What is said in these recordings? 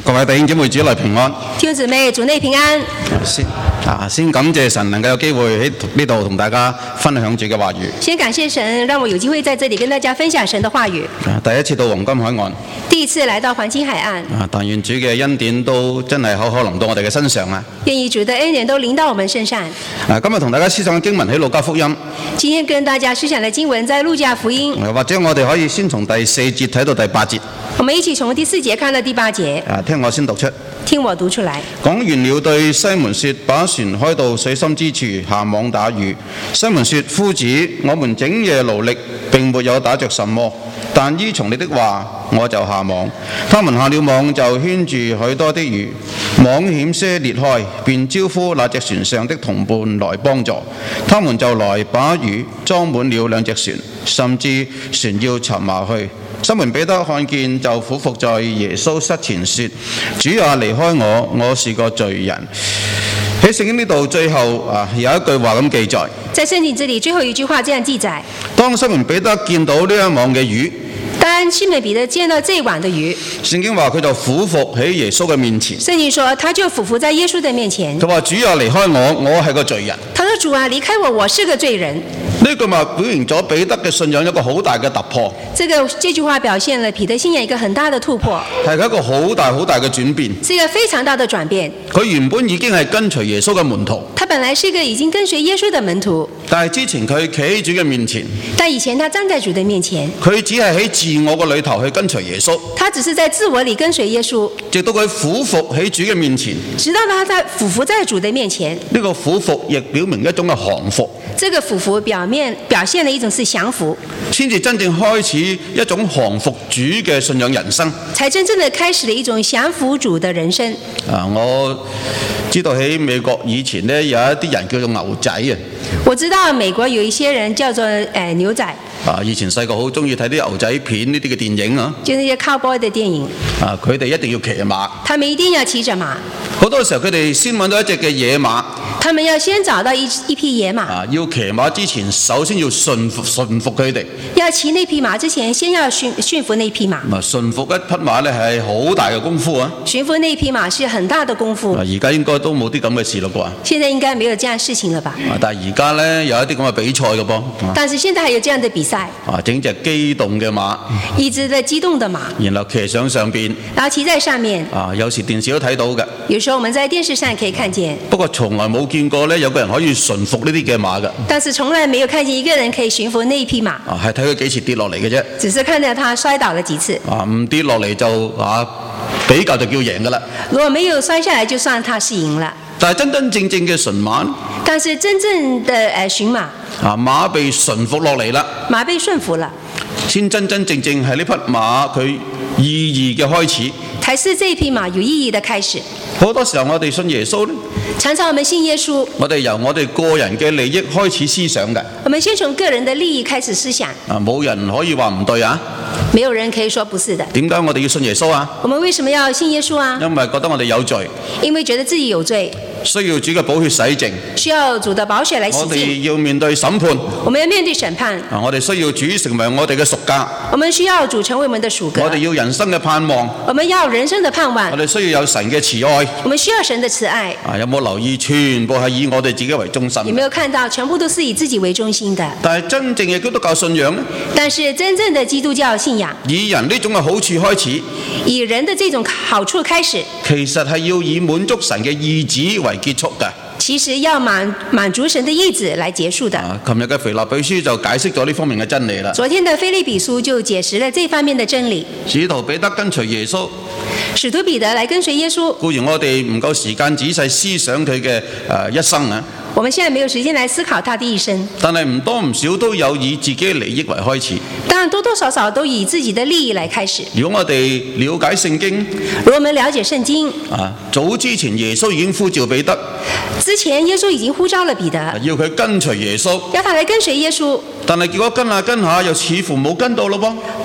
各位弟兄姊妹，主內平安。 弟兄姊妹，主內平安。 先感謝神能夠有機會喺呢度同大家分享主嘅話語。 先感謝神，讓我有機會在這裡跟大家分享神的話語。 第一次到黃金海岸， 第一次來到黃金海岸。 但願主嘅恩典都真係好臨到我哋嘅身上啊！ 願意主的恩典都臨到我們身上。 今日同大家思想嘅經文喺路加福音。 今天跟大家思想的經文在路加福音。 或者我哋可以先從第4節睇到第8節。 我們一起從第4節看到第8節。 聽我先讀出。 聽我讀出來。 講完了，對西門說：把船開到水深之處，下網打魚。西門說：夫子，我們整夜勞力，並沒有打着什麼，但依從你的話，我就下網。他們下了網，就圈住許多的魚，網險些裂開，便招呼那隻船上的同伴來幫助。他們就來把魚裝滿了2隻船，甚至船要沉下去。西門彼得看見，就俯伏在耶穌膝前說：主啊，離開我，我是個罪人。喺聖經呢度最後有一句話咁記載。 在聖經這裡最後一句話這樣記載： 當西門彼得見到呢一網嘅魚， 當西門彼得見到這一網的魚，聖經話佢就俯伏喺耶穌嘅面前。 聖經說他就俯伏在耶穌的面前。 佢話：主啊，離開我，我係個罪人。 他說：主啊，離開我，我是個罪人。 呢句話表現咗彼得嘅信仰一個好大嘅突破。 這句話表現了彼得信仰一個很大的突破， 係一個好大嘅轉變。 是一個非常大的轉變。 佢原本已經係跟隨耶穌嘅門徒。 他本來是一個已經跟隨耶穌的門徒。 但係之前佢企喺主嘅面前。 但以前他站在主的面前。 佢只係喺自我個裏頭去跟隨耶穌。 他只是在自我裡跟隨耶穌。 直到佢俯伏喺主嘅面前。 直到他在俯伏在主的面前。 呢個俯伏亦表明一種嘅降服。 這個俯伏表現了一種是降服， 先至真正開始一種降服主嘅信仰人生， 才真正的開始了一種降服主的人生。 我知道喺美國以前呢，有一啲人叫做牛仔啊。 我知道美國有一些人叫做牛仔。 以前細個好中意睇啲牛仔片呢啲嘅電影啊。 就那些 cowboy 的電影。 佢哋一定要騎馬。 他們一定要騎着馬。 好多時候佢哋先揾到一隻嘅野馬。 他們要先找到一匹野馬。 要騎馬之前，首先要順服佢哋。 要騎那匹馬之前，先要馴服那匹馬。 順服一匹馬咧係好大嘅功夫啊！ 馴服那匹馬是很大的功夫。 而家應該都冇啲咁嘅事咯啩？ 現在應該沒有這樣事情了吧？ 但係而家咧有一啲咁嘅比賽嘅噃。 但是現在還有這樣的比賽。 整隻機動嘅馬。 一隻的機動的馬。 然後騎上邊。 然後騎在上面。 有時電視都睇到嘅。 有時候我們在電視上可以看見。 不過從來冇見過咧有個人可以馴服呢啲嘅馬嘅。 但是從來沒有看見一個人可以馴服那一匹馬。 係睇佢幾次跌落嚟嘅啫。 只是看到他摔倒了幾次。 唔跌落嚟就比較就叫贏㗎啦。 如果沒有摔下來，就算他是贏了。 但係真真正正嘅馴馬。 但是真正的馴馬。 馬被馴服落嚟啦。 馬被馴服了。 先真真正正係呢匹馬佢意義嘅開始。 才是這匹馬有意義的開始。 好多時候我哋信耶穌呢， 常常我們信耶穌， 我哋由我哋個人嘅利益開始思想嘅。 我們先從個人的利益開始思想。 冇人可以話唔對啊。 沒有人可以說不是的。 點解我哋要信耶穌啊？ 我們為什麼要信耶穌啊？ 因為覺得我哋有罪。 因為覺得自己有罪。 需要主嘅寶血洗淨。 需要主的寶血來洗淨。 我哋要面對審判。 我們要面對審判。 我哋需要主成為我哋嘅贖價。 我們需要主成為我們的贖價。 我哋要人生嘅盼望。 我們要人生的盼望。 我哋需要有神嘅慈愛。 我們需要神的慈愛。 有冇留意全部係以我哋自己為中心？ 有沒有看到全部都是以自己為中心的？ 但係真正嘅基督教信仰呢？ 但是真正的基督教信仰， 以人呢種嘅好處開始。 以人的這種好處開始。 其實係要以滿足神嘅意旨為結束嘅。 其實要滿足神的意志來結束的。 琴日嘅腓立比書就解釋咗呢方面嘅真理啦。 昨天的腓立比書就解釋了這方面的真理。 使徒彼得跟隨耶穌。 使徒彼得來跟隨耶穌。 固然我哋唔夠時間仔細思想佢嘅一生啊。 我們現在沒有時間來思考他的一生。 但係唔多唔少都有以自己利益為開始。 當然多多少少都以自己的利益來開始。 如果我哋了解聖經， 如果我們了解聖經， 早之前耶穌已經呼召彼得。 之前耶穌已經呼召了彼得， 要佢跟隨耶穌， 要他來跟隨耶穌。 但係結果跟下又似乎冇跟到咯噃。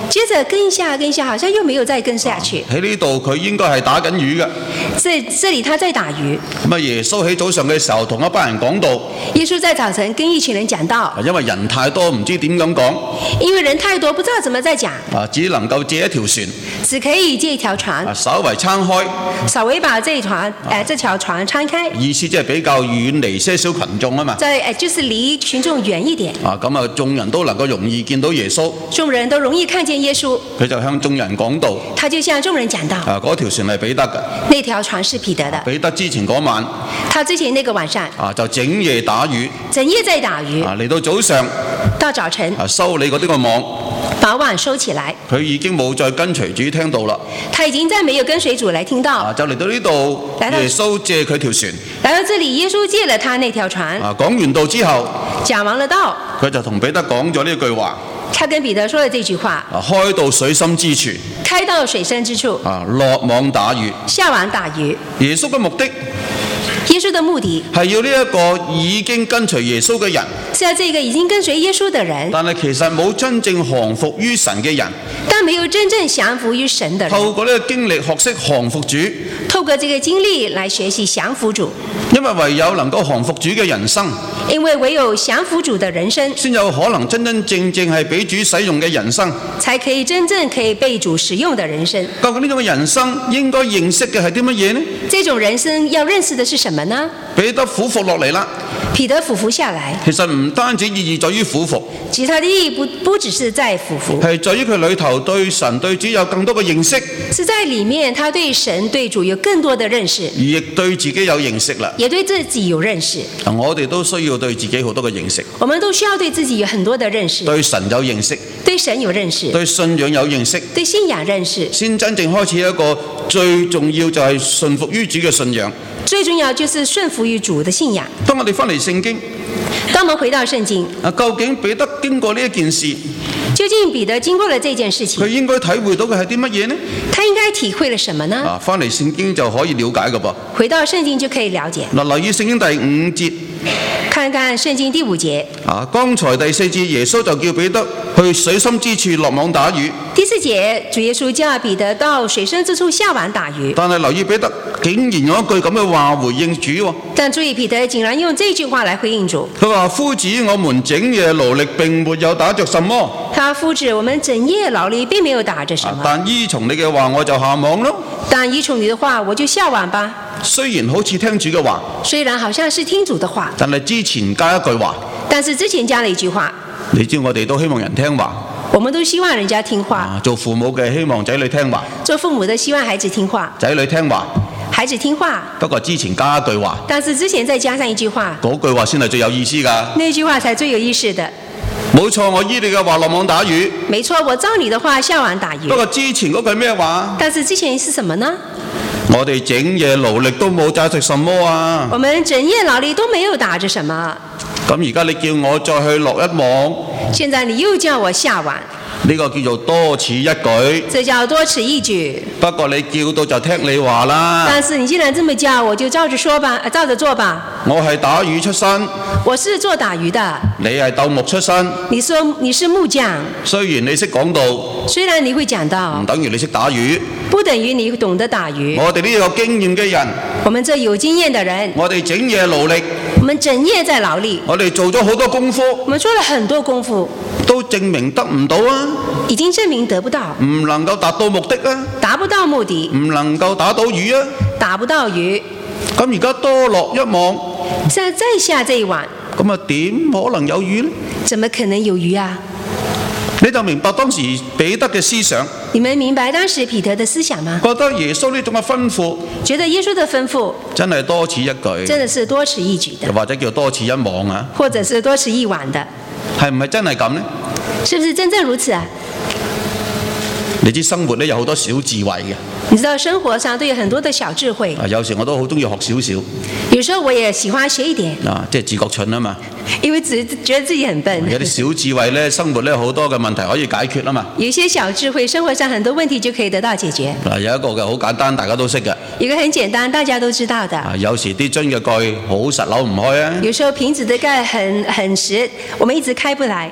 接着跟下，好像又沒有再跟下去。 喺呢度佢應該係打緊魚嘅。 這裡他在打魚。 咁啊，耶穌喺早上嘅時候同一班人講道。 耶穌在早晨跟一群人講道。 因為人太多，唔知點咁講。 因為人太多，不知道怎麼再講。 只能夠借一條船。 只可以借一條船。 稍微撐開。 稍微把這條船撐開。 意思即係比較遠離些少群眾啊嘛。 就是離群眾遠一點。 咁啊，眾人都能夠容易見到耶穌。 眾人都容易看見耶穌。 佢就向眾人講道。 他就向眾人講道。 嗰條船係彼得嘅。 那條船是彼得的。 彼得之前嗰晚。 他之前那個晚上。 就整夜打魚。 整夜在打魚。 嚟到早上。 到早晨。 收你嗰啲個網。 把網收起來。 佢已經冇再跟隨主聽道啦。 他已經再沒有跟隨主來聽道。 就嚟到呢度，耶穌借佢條船。 來到這裡，耶穌借了他那條船。 講完道之後。 講完了道。 佢就同彼得講咗呢句話。 他跟彼得說了這句話。 開到水深之處。 開到水深之處。 落網打魚。 下網打魚。 耶穌嘅目的。 耶穌的目的係要呢一個已經跟隨耶穌嘅人， 是要這個已經跟隨耶穌的人， 但係其實冇真正降服於神嘅人， 但沒有真正降服於神的人， 透過呢個經歷學識降服主， 透過這個經歷來學習降服主， 因為唯有能夠降服主嘅人生， 因為唯有降服主的人生， 先有可能真真正正係俾主使用嘅人生， 才可以真正可以被主使用的人生。 究竟呢種嘅人生應該認識嘅係啲乜嘢呢？ 這種人生要認識的是什麼呢？ 彼得俯伏落嚟啦， 彼得俯伏下來， 其實唔單止意義在於俯伏， 其實它的意義不只是在俯伏， 係在於佢裏頭對神對主有更多嘅認識， 是在裡面他對神對主有更多的認識， 而亦對自己有認識啦， 也對自己有認識。 我哋都需要對自己好多嘅認識， 我們都需要對自己有很多的認識， 對神有認識， 對神有認識， 對信仰有認識， 對信仰認識， 先真正開始一個最重要就係順服於主嘅信仰。 最重要就是順服於主的信仰。 當我哋翻嚟聖經， 當我們回到聖經， 究竟彼得經過呢一件事， 究竟彼得經過了這件事情， 佢應該體會到嘅係啲乜嘢呢？ 他應該體會了什麼呢？ 翻嚟聖經就可以了解㗎噃。 回到聖經就可以了解。 留意聖經第5節， 看看聖經第5節。 剛才第4節耶穌就叫彼得去水深之處落網打魚。 第4節主耶穌叫彼得到水深之處下網打魚。 但係留意彼得竟然用一句咁嘅話回應主喎。 但注意彼得竟然用這句話來回應主。 佢話：夫子，我們整夜勞力並沒有打着什麼。 他夫子，我們整夜勞力並沒有打着什麼。 但依從你嘅話，我就下網咯。 但依從你的話，我就下網吧。 雖然好似聽主嘅話， 雖然好像是聽主的話， 但係之前加一句話。 但是之前加了一句話。 你知我哋都希望人聽話。 我們都希望人家聽話。 做父母嘅希望仔女聽話。 做父母的希望孩子聽話。 仔女聽話。 孩子聽話。 不過之前加一句話。 但是之前再加上一句話。 嗰句話先係最有意思㗎。 那句話才最有意思的。 冇錯，我依你嘅話落網打魚。 沒錯，我照你的話下網打魚。 不過之前嗰句咩話？ 但是之前是什麼呢？ 我哋整夜勞力都冇打着什麼啊！ 我們整夜勞力都沒有打着什麼。 咁而家你叫我再去落一網？ 現在你又叫我下網？ 呢個叫做多此一舉。 這叫多此一舉。 不過你叫到就聽你話啦。 但是你既然這麼叫，我就照着說吧，照着做吧。 我係打魚出身。 我是做打魚的。 你係鬥木出身。 你說你是木匠。 雖然你識講道。 雖然你會講道。 唔等於你識打魚。 不等於你懂得打魚。 我哋呢個經驗嘅人。 我們這有經驗的人。 我哋整夜勞力。 我們整夜在勞力。 我哋做咗好多功夫。 我們做了很多功夫。 都證明得唔到啊！ 已經證明得不到。 唔能夠達到目的啊！ 達不到目的。 唔能夠打到魚啊！ 打不到魚。 咁而家多落一網。 現在再下這一網。 咁啊點可能有魚呢？ 怎麼可能有魚啊？ 你就明白當時彼得嘅思想。 你們明白當時彼得的思想嗎？ 覺得耶穌呢種嘅吩咐， 覺得耶穌的吩咐真係多此一舉， 真的是多此一舉的， 又或者叫多此一網啊， 或者是多此一網的， 係唔係真係咁呢？ 是不是真正如此啊？ 你知生活呢有好多小智慧嘅。 你知道生活上都有很多的小智慧。 有時我都好中意學少少。 有時候我也喜歡學一點。 即係自覺蠢啊嘛。 因為只覺得自己很笨。 有啲小智慧呢，生活呢好多嘅問題可以解決啊嘛。 有些小智慧，生活上很多問題就可以得到解決。 有一個嘅好簡單，大家都識嘅。 一個很簡單，大家都知道的。 有時啲樽嘅蓋好實扭唔開啊。 有時候瓶子的蓋很實，我們一直開不來。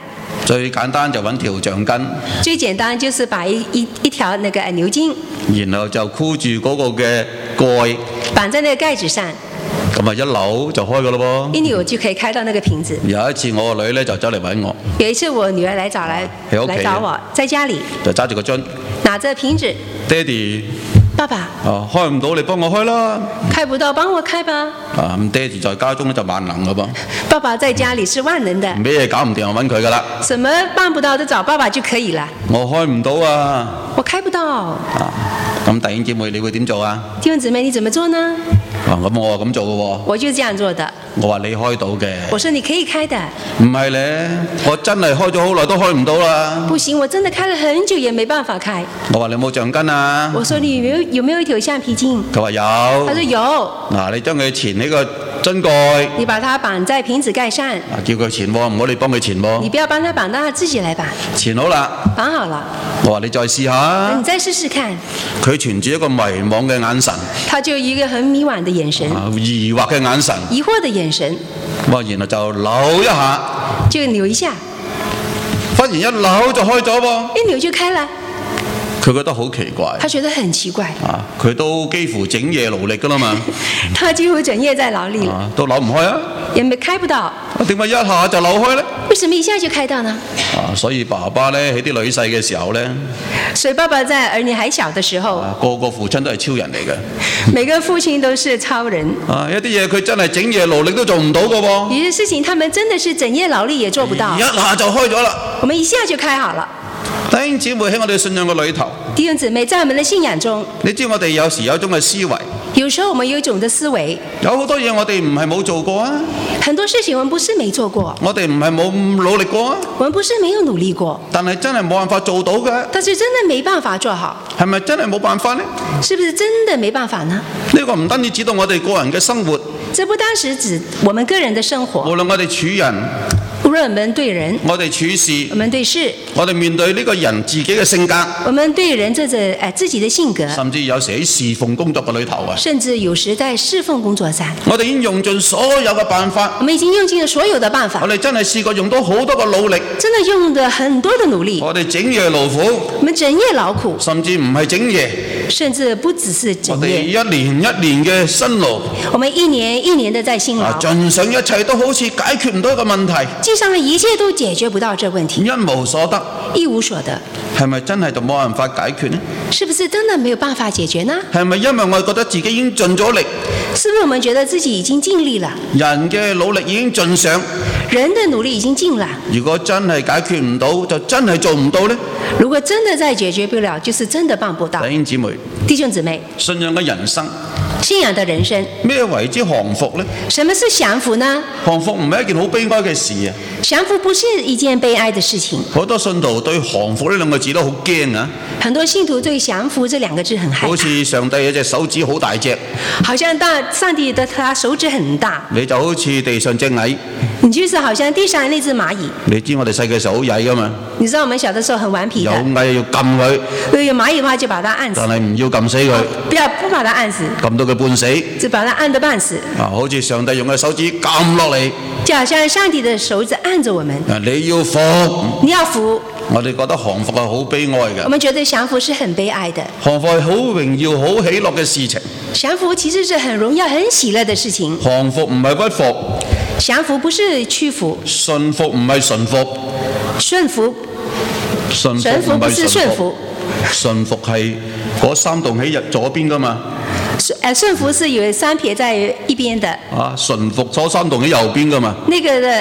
最簡單就揾條橡筋， 最簡單就是把一條那個牛筋然後就箍住嗰個嘅蓋， 綁在那個蓋子上， 咁啊一扭就開噶咯一扭就可以開到那個瓶子。 有一次我個女咧就走嚟揾我， 有一次我女兒來找我，在家裡就揸住個樽， 拿着瓶子， 爹哋， 爸爸， 開唔到你幫我開啦。 開不到，幫我開吧。 咁爹哋在家中咧就萬能噶噃， 爸爸在家裡是萬能的， 咩嘢搞唔掂就揾佢噶啦。 什麼辦不到都找爸爸就可以了。 我開唔到啊！ 我開不到。 咁弟兄姊妹你會點做啊？ 弟兄姊妹你怎麼做呢？ 咁我咁做嘅喎。 我就這樣做的。 我話你開到嘅。 我說你可以開的。 唔係咧，我真係開咗好耐都開唔到啦。 不行，我真的開了很久也沒辦法開。 我話你有冇橡筋啊？ 我說你有沒有一條橡皮筋？ 佢話有。 他說有。 嗱，你將佢纏喺個樽蓋。 你把它綁在瓶子蓋上。 叫佢纏喎，唔好你幫佢纏喎。 你不要幫他綁，讓他自己來綁。 纏好啦。 綁好了。 我話你再試下。 你再試試看。 佢存住一個迷惘嘅眼神。 他就一個很迷惘的眼神。 疑惑嘅眼神。 疑惑的眼神。 哇！然後就扭一下。 就扭一下。 忽然一扭就開咗噃。 一扭就開了。 佢覺得好奇怪。 他覺得很奇怪。 佢都幾乎整夜勞力噶啦嘛。 他幾乎整夜在勞力了。 都扭唔開啊。 也沒開不到。 點解一下就扭開呢？ 為什麼一下就開到呢？ 所以爸爸呢，喺啲女細嘅時候呢， 所以爸爸在兒女還小的時候， 個個父親都係超人嚟嘅。 每個父親都是超人。 一啲嘢佢真係整夜勞力都做唔到嘅喎。 有些事情他們真的是整夜勞力也做不到。 一下就開咗啦。 我們一下就開好了。 弟兄姊妹喺我哋信仰嘅裏頭， 弟兄姊妹在我們的信仰中， 你知我哋有時有一種嘅思維。 有時候我們有一種的思維， 有好多嘢我哋唔係冇做過啊。 很多事情我們不是沒做過， 我哋唔係冇努力過啊。 我們不是沒有努力過， 但係真係冇辦法做到嘅。 但是真的沒辦法做好。 係咪真係冇辦法呢？ 是不是真的沒辦法呢？ 呢個唔單止指到我哋個人嘅生活， 這不單是指我們個人的生活。 無論我哋處人， 無論我們對人， 我哋處事， 我們對事， 我哋面對呢個人自己嘅性格， 我們對人自己的性格， 甚至有時喺侍奉工作嘅裏頭啊， 甚至有時在侍奉工作上， 我哋已經用盡所有嘅辦法， 我們已經用盡了所有的辦法， 我哋真係試過用到好多嘅努力， 真的用了很多的努力， 我哋整夜勞苦， 我們整夜勞苦， 甚至唔係整夜， 甚至不只是整夜， 我哋一年一年嘅辛勞， 我們一年一年的在辛勞， 盡上一切都好似解決唔到一個問題， 盡上了一切都解決不到這問題， 一無所得， 一無所得， 係咪真係就冇辦法解決呢？ 是不是真的沒有辦法解決呢？ 係咪因為我哋覺得自己已經盡咗力？ 是不是我們覺得自己已經盡力了？ 人嘅努力已經盡上， 人的努力已經盡了。 如果真係解決唔到，就真係做唔到呢？ 如果真的再解決不了，就是真的辦不到。 弟兄姊妹， 弟兄姊妹， 信仰嘅人生， 信仰的人生， 咩為之降服呢？ 什麼是降服呢？ 降服唔係一件好悲哀嘅事啊！ 降服不是一件悲哀的事情。 好多信徒對降服呢兩個字都好驚啊！ 很多信徒對降服這兩個字很害怕。 好似上帝有隻手指好大隻， 好像上帝的他手指很大， 你就好似地上隻蟻。 你就是好像地上那隻螞蟻。 你知我哋細嘅時候好曳噶嘛？ 你知道我們小的時候很頑皮的。 有蟻要撳佢， 有螞蟻的話就把它按死。 但係唔要撳死佢， 不把它按死， 撳到佢半死。 就把它按得半死。 好似上帝用嘅手指撳落嚟， 就好像上帝的手指按着我們。 你要服， 你要服。 我哋覺得降服係好悲哀嘅。 我們覺得降服是很悲哀的。 降服係好榮耀、好喜樂嘅事情。 降服其實是很榮耀、很喜樂的事情。 降服唔係屈服， 降服不是屈服。 順服唔係順服， 順服。 順服不是順服。 順服係嗰三棟喺左邊噶嘛？ 順服是有三撇在一邊的。 順服嗰三棟喺右邊噶嘛？ 那個的，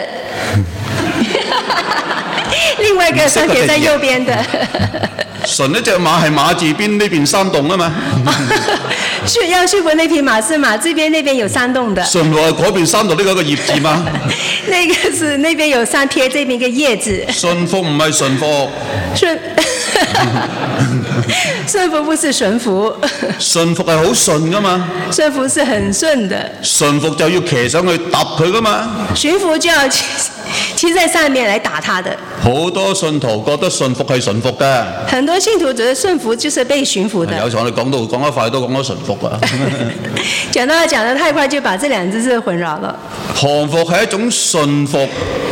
另外一個三撇在右邊的。 順一隻馬係馬字邊呢邊三棟啊嘛。 要順服那匹馬是馬這邊那邊有三棟的。 順服係嗰邊三棟呢個個葉字嘛？ 那個是那邊有三撇，這邊一個葉字。 順服唔係順服。 順服不是順服。 順服係好順噶嘛？ 順服是很順的。 順服就要騎上去揼佢噶嘛？ 順服就要騎在上面來打他的。 好多信徒覺得順服係順服嘅。 很多信徒覺得順服就是被馴服的。 有時候我哋講得快都講到順服啊。 講得太快就把這兩隻字混淆了。 降服係一種順服，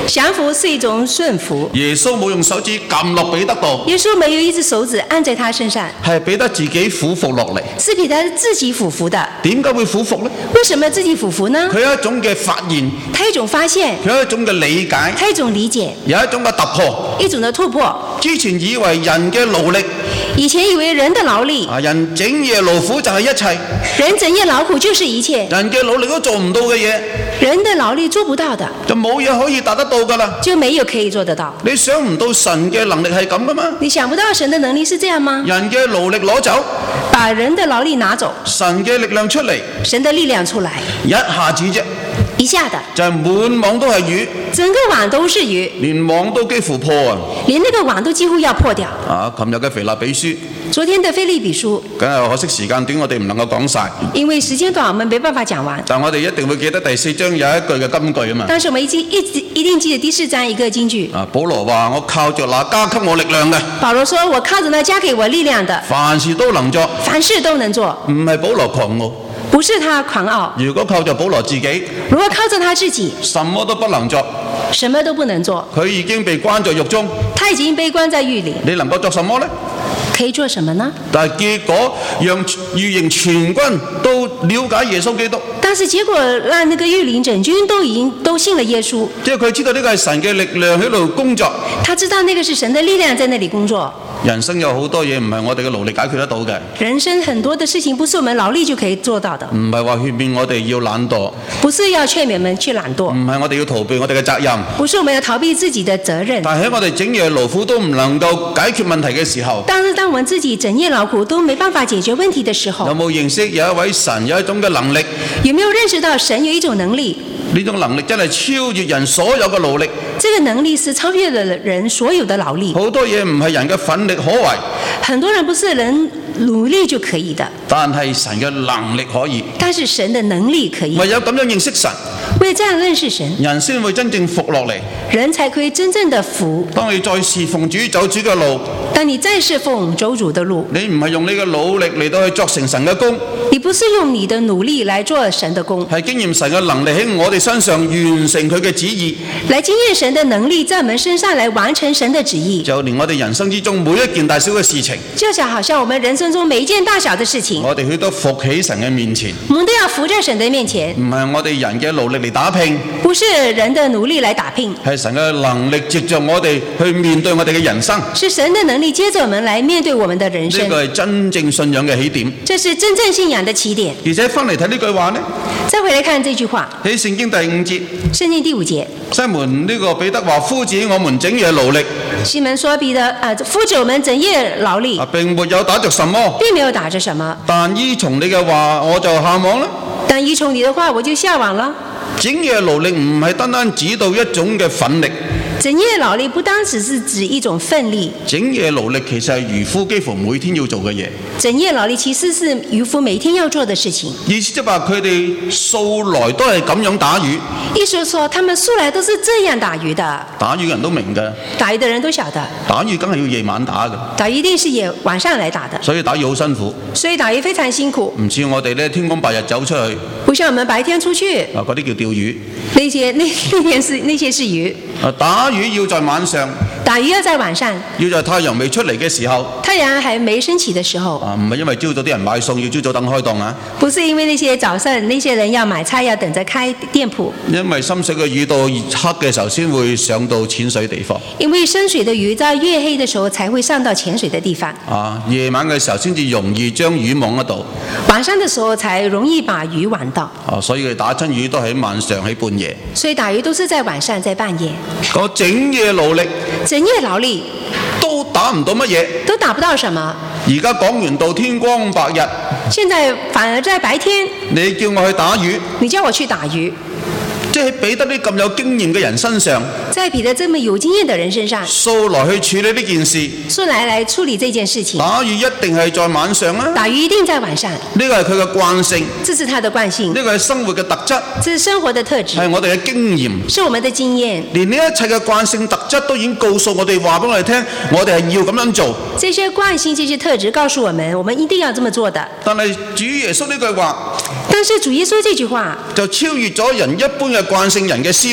降服是一種順服。 耶穌冇用手指撳落彼得度， 耶穌沒有一隻手指按在他身上， 係彼得自己俯伏落嚟。 是彼得自己俯伏的。 點解會俯伏呢？ 為什麼自己俯伏呢？ 佢有一種嘅發現， 他有一種發現， 佢有一種嘅理解， 他有一種理解， 有一種嘅突破。 一種的突破。 之前以為人嘅勞力， 以前以為人的勞力， 人整夜勞苦就係一切， 人整夜勞苦就是一切， 人嘅努力都做唔到嘅嘢， 人的勞力做不到的， 就冇嘢可以達得到㗎啦。 就沒有可以做得到。 你想唔到神嘅能力係咁㗎嘛？ 你想不到神的能力是這樣嗎？ 人嘅勞力攞走， 把人的勞力拿走， 神嘅力量出嚟， 神的力量出來， 一下子啫， 一下的就係滿網都係魚， 整個網都是魚， 連網都幾乎破啊！ 連那個網都幾乎要破掉。 琴日嘅腓立比書， 昨天的腓立比書， 梗係可惜時間短，我哋唔能夠講晒。 因為時間短，我們沒辦法講完。 但我哋一定會記得第4章有一句嘅金句啊嘛。 但是我們一定記得第4章一個金句。 保羅話：我靠着那加給我力量嘅。 保羅說：我靠着那加給我力量的， 凡事都能做。 凡事都能做。 唔係保羅狂傲， 不是他狂傲。 如果靠着保羅自己， 如果靠着他自己， 什麼都不能做。 什麼都不能做。 佢已經被關在獄中， 他已經被關在獄裏。 你能夠做什麼呢？ 可以做什麼呢？ 但係結果讓御營全軍都了解耶穌基督。 但是結果讓那個御林整軍都信了耶穌。 即係佢知道呢個係神嘅力量喺度工作。 他知道那個是神的力量在那裡工作。 人生有好多嘢唔係我哋嘅勞力解決得到嘅。 人生很多的事情不是我們勞力就可以做到的。 唔係話勸勉我哋要懶惰。 不是要勸勉我們去懶惰。 唔係我哋要逃避我哋嘅責任。 不是我們要逃避自己的責任。 但係喺我哋整夜勞苦都唔能夠解決問題嘅時候， 但是當我們自己整夜勞苦都沒辦法解決問題的時候， 有冇認識有一位神有一種嘅能力？ 有沒有認識到神有一種能力？ 呢種能力真係超越人所有嘅勞力。 這個能力是超越了人所有的勞力。 好多嘢唔係人嘅奮力可為。 很多人不是人努力就可以的。 但係神嘅能力可以。 但是神的能力可以。 唯有咁樣認識神， 為這樣認識神， 人先會真正服落嚟。 人才可以真正的服。 當你再侍奉主走主嘅路， 當你再侍奉走主的路， 你唔係用你嘅努力嚟到去作成神嘅功， 你不是用你的努力來做神的功， 係經驗神嘅能力喺我哋身上完成佢嘅旨意， 來經驗神的能力在我們身上來完成神的旨意。 就連我哋人生之中每一件大小嘅事情， 就好像我們人生中每一件大小的事情， 我哋去都伏喺神嘅面前， 我們都要伏在神的面前， 唔係我哋人嘅努力嚟打拼， 不是人的努力來打拼， 係神嘅能力藉着我哋去面對我哋嘅人生， 是神的能力接着我們來面對我們的人生。 呢個係真正信仰嘅起點， 這是真正信仰的起點。 而且翻嚟睇呢句話呢， 再回來看這句話， 喺聖經第5節， 聖經第5節， 西門呢個彼得話：夫子，我們整夜勞力。 西門說：彼得夫子，我們整夜勞力， 並沒有打着什麼， 並沒有打着什麼， 但依從你嘅話，我就下網啦。 但依從你的話，我就下網了。 整夜勞力唔係單單指到一種嘅奮力， 整夜勞力不單只是指一種奮力， 整夜勞力其實係漁夫幾乎每天要做嘅嘢。 整夜勞力其實是漁夫每天要做的事情。 意思即係話佢哋素來都係咁樣打魚。 意思說，他們素來都是這樣打魚的。 打魚嘅人都明㗎， 打魚的人都曉得， 打魚梗係要夜晚打嘅。 打魚一定是晚上來打的， 所以打魚好辛苦。 所以打魚非常辛苦。 唔似我哋咧天光白日走出去， 不像我們白天出去， 嗰啲叫釣魚。 那些是魚。 打魚要在晚上， 打魚要在晚上， 要在太陽未出嚟嘅時候。 太陽還沒升起的時候。 唔係因為朝早啲人買餸要朝早等開檔啊。 不是因為那些早上那些人要買菜要等着開店鋪。 因為深水嘅魚到黑嘅時候先會上到淺水地方。 因為深水的魚在月黑的時候才會上到淺水的地方。 夜晚嘅時候先至容易將魚網得到。 晚上的時候才容易把魚網到。 所以佢打親魚都喺晚上喺半夜。 所以打魚都是在晚上在半夜。 個整夜勞力， 整夜勞力都打唔到乜嘢， 都打不到什麼。 而家講完到天光白日， 現在反而在白天， 你叫我去打魚， 你叫我去打魚。 即係彼得啲咁有經驗嘅人身上， 在彼得這麼有經驗的人身上， 素來去處理呢件事， 素來處理這件事情。 打魚一定係在晚上啊！ 打魚一定在晚上。 呢個係佢嘅慣性， 這是他的慣性。 呢個係生活嘅特質， 這是生活的特質， 係我哋嘅經驗， 是我們的經驗。 連呢一切嘅慣性特質都已經告訴我哋，話俾我哋聽，我哋係要咁樣做。 這些慣性、這些特質告訴我們，我們一定要這麼做的。 但係主耶穌呢句話， 但是主耶穌這句話就超越咗人一般嘅慣性人嘅思維，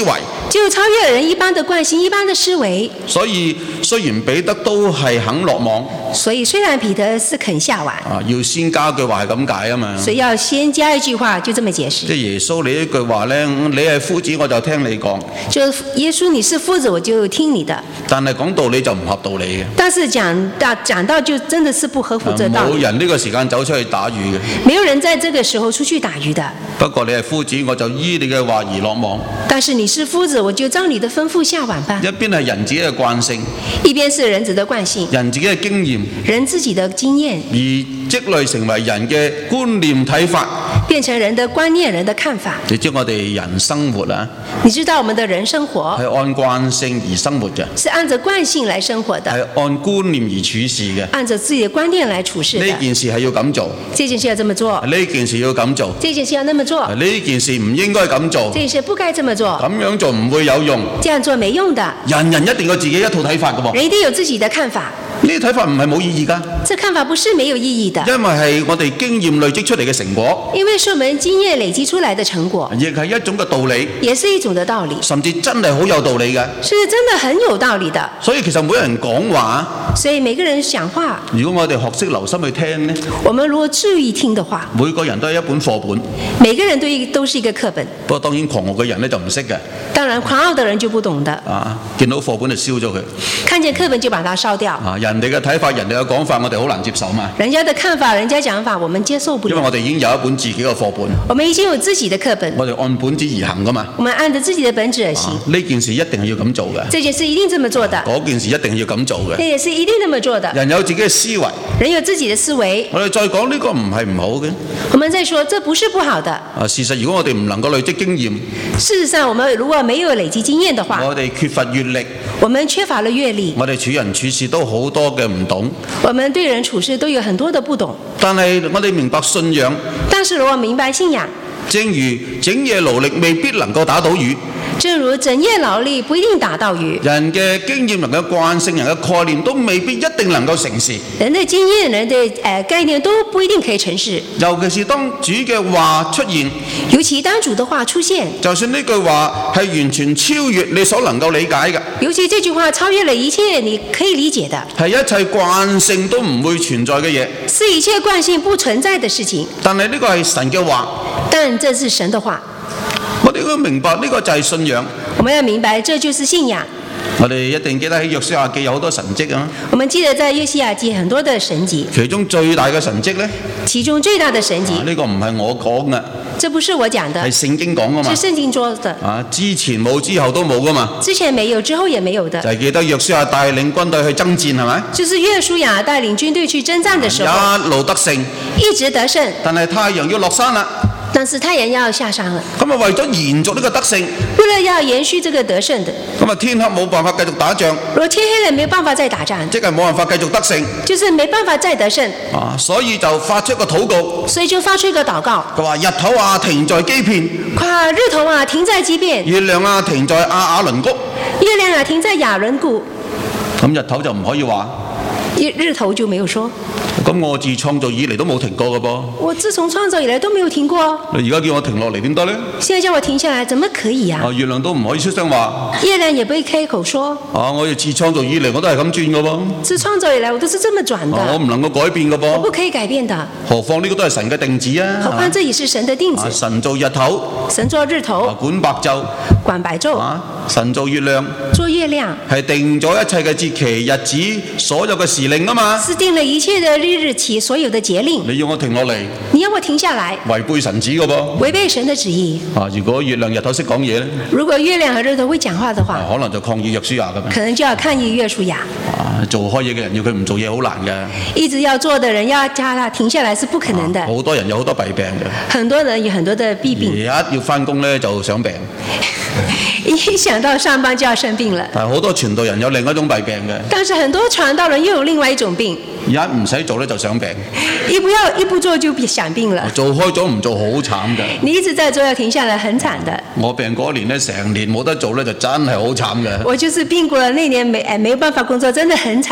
就超越了人一般的慣性、一般的思維。 所以雖然彼得都係肯落網， 所以雖然彼得是肯下網， 要先加句話係咁解啊嘛。 所以要先加一句話，就這麼解釋。 即係耶穌你呢句話呢，你係夫子我就聽你講。 就耶穌你是夫子，我就聽你的。 但係講道理就唔合道理嘅。 但是講到就真的是不合乎這道理。 冇人呢個時間走出去打魚嘅。 沒有人在這個時候出去打魚的。 不過你係夫子，我就依你嘅話而落網。 但是你是夫子，我就照你的吩咐下網吧。 一邊係人自己嘅慣性， 一邊是人子的慣性， 人自己嘅經驗， 人自己的經驗， 而積累成為人嘅觀念睇法， 變成人的觀念、人的看法。 你知我哋人生活啊？ 你知道我們的人生活係按慣性而生活嘅， 是按着慣性來生活的， 係按觀念而處事嘅。 按着自己的觀念來處事的。 呢件事係要咁做， 這件事要這麼做， 呢件事要咁做， 這件事要那麼做， 呢件事唔應該咁做， 這件事不該這麼做， 咁樣做唔會有用， 這樣做沒用的。 人人一定有自己一套睇法嘅喎。 人一定有自己的看法， 呢啲睇法唔係冇意義㗎， 這看法不是沒有意義的， 因為係我哋經驗累積出嚟嘅成果， 因為是我們經驗累積出來的成果， 亦係一種嘅道理， 也是一種的道理， 甚至真係好有道理嘅。 是真的很有道理的。 所以其實每個人講話， 所以每個人講話， 如果我哋學識留心去聽呢， 我們如果注意聽的話， 每個人都係一本課本， 每個人都是一個課本。 不過當然狂傲嘅人呢就唔識嘅， 當然狂傲的人就不懂的， 見到課本就燒咗佢， 看見課本就把它燒掉。 人哋嘅睇法、人哋嘅講法，我哋好難接受嘛。 人家的看法、人家講法，我們接受不了。 因為我哋已經有一本自己嘅課本， 我們已經有自己的課本， 我哋按本子而行噶嘛。 我們按着自己的本子而行。 呢件事一定要咁做嘅， 這件事一定這麼做的。 嗰件事一定要咁做嘅。 這也是一定那麼做的。 人有自己嘅思維， 人有自己的思維。 我哋再講呢個唔係唔好嘅。 我們再說，這不是不好的。 事實如果我哋唔能夠累積經驗， 事實上我們如果沒有累積經驗的話， 我哋缺乏閱歷， 我們缺乏了閱歷， 我哋處人處事都好多嘅唔懂。 我們對人處事都有很多的不懂。 但係我哋明白信仰， 但是如果明白信仰， 正如整夜勞力未必能夠打到魚， 正如整夜勞力不一定打到魚， 人嘅經驗、人嘅慣性、人嘅概念都未必一定能夠成事。 人的經驗、人的概念都不一定可以成事。 尤其是當主嘅話出現， 尤其當主的話出現， 就算呢句話係完全超越你所能夠理解嘅， 尤其這句話超越了一切你可以理解的， 係一切慣性都唔會存在嘅嘢， 是一切慣性不存在的事情。 但係呢個係神嘅話， 但這是神的話。 我哋要明白呢個就係信仰。 我們要明白這就是信仰。 我哋一定記得喺約書亞記有好多神蹟啊。 我們記得在約書亞記很多的神蹟， 其中最大嘅神蹟呢， 其中最大的神蹟， 呢個唔係我講嘅， 這不是我講的， 係聖經講噶嘛。 是聖經說的。 之前冇，之後都冇噶嘛。 之前沒有，之後也沒有的。 就係記得約書亞帶領軍隊去爭戰係咪？ 就是約書亞帶領軍隊去征戰的時候， 一路得勝， 一直得勝。 但係太陽要落山啦。 但是太陽要下山了。 咁啊，為咗延續呢個得勝， 為了要延續這個得勝的， 咁啊天黑冇辦法繼續打仗。 如果天黑了，沒有辦法再打仗， 即係冇辦法繼續得勝。 就是沒辦法再得勝。 所以就發出一個禱告。 所以就發出一個禱告。 佢話：日頭啊，停在基遍； 日頭啊，停在基遍； 月亮啊，停在亞倫谷； 月亮啊，停在亞倫谷。 咁日頭就唔可以話。 日頭就沒有說。 咁我自創造以嚟都冇停過嘅噃。 我自從創造以來都沒有停過。 你而家叫我停落嚟點得呢？ 現在叫我停下來，怎麼可以啊？ 月亮都唔可以出聲話。 月亮也不會開口說。 我要自創造以嚟我都係咁轉嘅噃。 自創造以來我都是這麼轉的。 我唔能夠改變嘅噃。 我不可以改變的。 何況呢個都係神嘅定旨啊。 何況這也是神的定旨。 神造日頭。 神造日頭。 管白晝。 管白晝。 神造月亮。 做月亮。 係定咗一切嘅節期日子，所有嘅時令啊嘛。 是定了一切的日期，所有的節令。 你要我停落嚟？ 你要我停下來？ 違背神旨嘅噃。 違背神的旨意。 如果月亮日頭識講嘢咧？ 如果月亮和日頭會講話的話， 可能就抗議約書亞咁樣。 可能就要抗議約書亞。 做開嘢嘅人要佢唔做嘢好難嘅。 一直要做的人要叫他停下來是不可能的。 好多人有好多弊病嘅。很多人有很多的弊病。 一要翻工咧就想病。 一想到上班就要生病了。 但係好多傳道人有另一種弊病嘅。 但是很多傳道人又有另外一種病。 一唔使做咧就想病。 一不做就想病了。 做開咗唔做好慘嘅。 你一直在做要停下來很慘的。 我病嗰年咧成年冇得做咧就真係好慘嘅。 我就是病過了那年沒有辦法工作，真的很慘。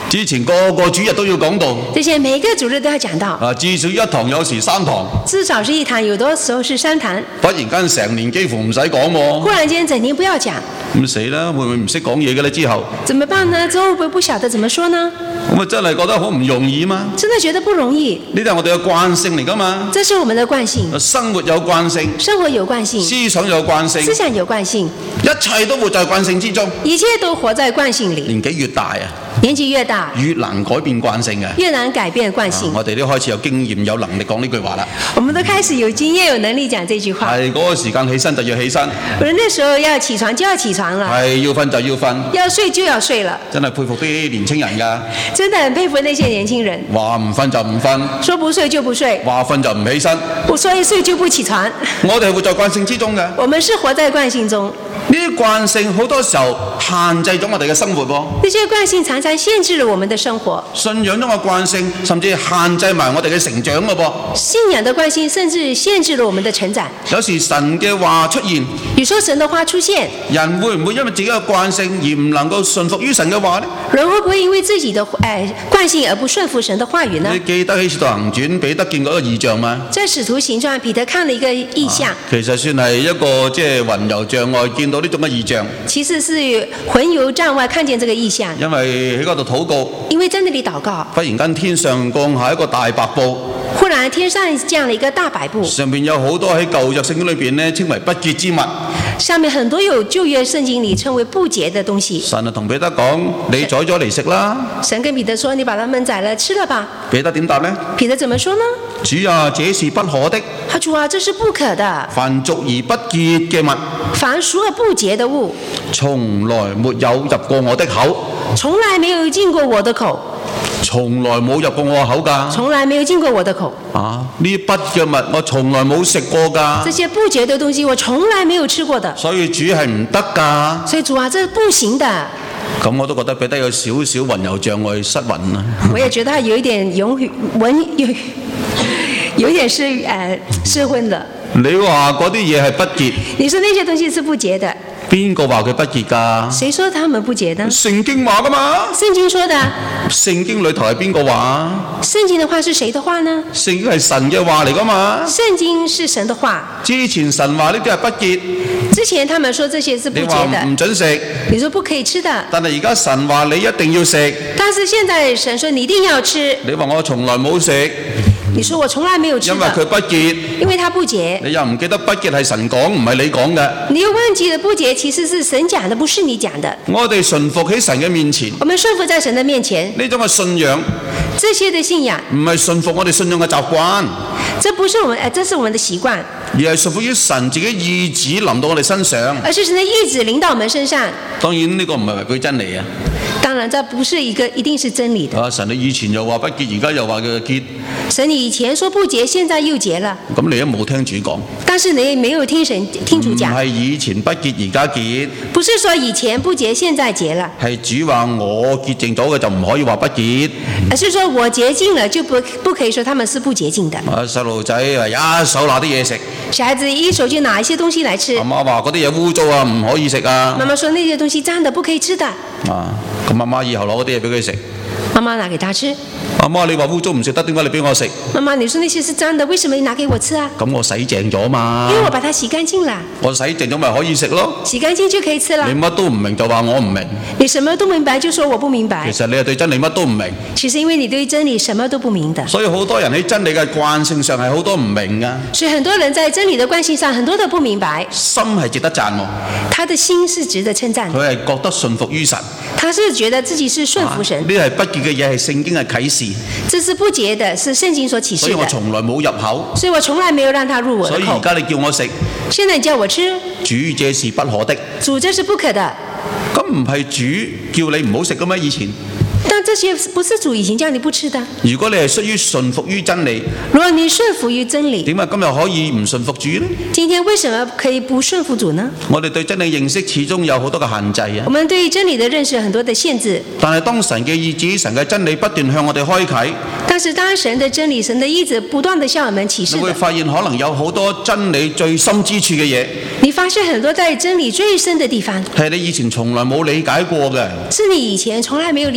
之前個個主日都要講道， 這些每個主日都要講到， 至少一堂，有時3堂， 至少是1堂，有的時候是3堂。 忽然間成年幾乎唔使講喎。 忽然間整年不要講， 咁死啦！會唔會唔識講嘢嘅咧？之後怎麼辦呢？之後會不會不曉得怎麼說呢？ 咁啊，真係覺得好唔容易嘛！ 真的覺得不容易。 呢啲係我哋嘅慣性嚟㗎嘛。 這是我們的慣性。 生活有慣性， 生活有慣性， 思想有慣性， 思想有慣性， 一切都活在慣性之中。 一切都活在慣性裡。 年紀越大啊， 年紀越大， 越難改變慣性嘅。 越難改變慣性。 我哋都開始有經驗、有能力講呢句話啦。 我們都開始有經驗、有能力講這句話。 係嗰個時間起身就要起身， 人那時候要起床就要起床了， 係要瞓就要瞓， 要睡就要睡了。 真係佩服啲年青人㗎。 真的很佩服那些年輕人， 話唔瞓就唔瞓， 說不睡就不睡， 話瞓就唔起身。 不說一睡就不起床。 我哋係活在慣性之中嘅。 我們是活在慣性中。 呢啲慣性好多時候限制咗我哋嘅生活喎。 呢些慣性常常限制了我們的生活。 信仰中嘅慣性甚至限制埋我哋嘅成長嘅噃。 信仰的慣性甚至限制了我們的成長。 有時神嘅話出現， 有時候神的話出現， 人會唔會因為自己嘅慣性而唔能夠順服於神嘅話呢？ 人會不會因為自己的慣性而不順服神的話語呢？ 你記得喺《使徒行傳》彼得見過一個異象嗎？ 在《使徒行傳》彼得看了一個異象， 其實算係一個即係雲遊障礙見到呢種嘅異象。 其實是魂遊障外看見這個異象， 因為喺嗰度禱告， 因為在那裡禱告， 忽然間天上降下一個大白布， 忽然天上降了一個大白布， 上面有好多喺舊約聖經裏邊咧稱為不潔之物。 上面很多有舊約聖經裡稱為不潔的東西。 神就同彼得講：你宰咗嚟食啦。 神跟彼得說：你把它們宰了吃了吧。 彼得點答呢？ 彼得怎麼說呢？ 主啊，這是不可的。 主啊，這是不可的。 凡俗而不潔嘅物， 凡俗而不潔的物， 從來沒有入過我的口。 從來沒有進過我的口。 從來冇入過我口㗎。 從來沒有進過我的口。 啊！呢啲不嘅物我從來冇食過㗎。 這些不潔的東西我從來沒有吃過的。 所以主係唔得㗎。 所以主啊，這是不行的。 咁我都覺得彼得有少少雲遊障礙失魂啦。 我也覺得他有一點有一點是失昏的。 你話嗰啲嘢係不潔？ 你說那些東西是不潔的？ 邊個話佢不潔㗎？ 誰說他們不潔呢？ 聖經話㗎嘛。 聖經說的。 聖經裏頭係邊個話？ 聖經的話是誰的話呢？ 聖經係神嘅話嚟㗎嘛。 聖經是神的話。 之前神話呢啲係不潔。 之前他們說這些是不潔的。 你話唔準食。 你說不可以吃的。 但係而家神話你一定要食。 但是現在神說你一定要吃。 你話我從來冇食。 你說我從來沒有吃的。 因為佢不潔。 因為他不潔。 你又唔記得不潔係神講，唔係你講嘅。 你又忘記了不潔其實是神講的，不是你講的。 我哋順服喺神嘅面前。 我們順服在神的面前。 呢種嘅信仰。 這些的信仰。 唔係順服我哋信仰嘅習慣。 這不是我們，這是我們的習慣。 而係順服於神自己意志臨到我哋身上。 而是神的意志臨到我們身上。 當然呢個唔係違背真理啊。 當然，這不是一定是真理的。 神你以前又話不潔，而家又話佢潔。 神你以前說不潔，現在又潔了。 咁你都冇聽主講。 但是你沒有聽主講。 唔係以前不潔，而家潔。 不是說以前不潔，現在潔了。 係主話我潔淨咗嘅就唔可以話不潔。 而是說我潔淨了就不可以說他們是不潔淨的。 細路仔一手拿啲嘢食。 小孩子一手就拿一些東西來吃。 媽媽話嗰啲嘢污糟啊，唔可以食啊。 媽媽說那些東西髒的不可以吃的。 咁媽媽以後攞嗰啲嘢俾佢食。 媽媽拿給他吃。 媽媽你話污糟唔食得，點解你俾我食？ 媽媽你說那些是髒的，為什麼你拿給我吃啊？ 咁我洗淨咗嘛。 因為我把它洗乾淨了。 我洗淨咗咪可以食咯。 洗乾淨就可以吃了。 你乜都唔明就話我唔明。 你什麼都明白就說我不明白。 其實你係對真理乜都唔明。 其實因為你對真理什麼都不明的。 所以好多人喺真理嘅慣性上係好多唔明㗎。 所以很多人在真理的慣性上很多都不明白。 心係值得讚喎。 他的心是值得稱讚。 佢係覺得順服於神。 他是覺得自己是順服神。 呢係不潔嘅嘢係聖經嘅啟示。 這是不潔的，是聖經所啟示的。 所以我從來冇入口。 所以我從來沒有讓他入我的口。 所以而家你叫我食。 現在你叫我吃。 主這是不可的。 主這是不可的。 咁唔係主叫你唔好食㗎咩？以前。 但這些不是主以前叫你不吃的。 如果你係屬於順服於真理， 如果你順服於真理， 點解今日可以唔順服主呢？ 今天為什麼可以不順服主呢？ 我哋對真理認識始終有好多嘅限制啊。 我們對於真理的認識有很多的限制。 但係當神嘅意志、神嘅真理不斷向我哋開啟， 但是當神的真理、神的意志不斷地向我們啟示， 你會發現可能有好多真理最深之處嘅嘢。 你發現很多在真理最深的地方， 係你以前從來冇理解過嘅， 是你以前從來沒有理解過的。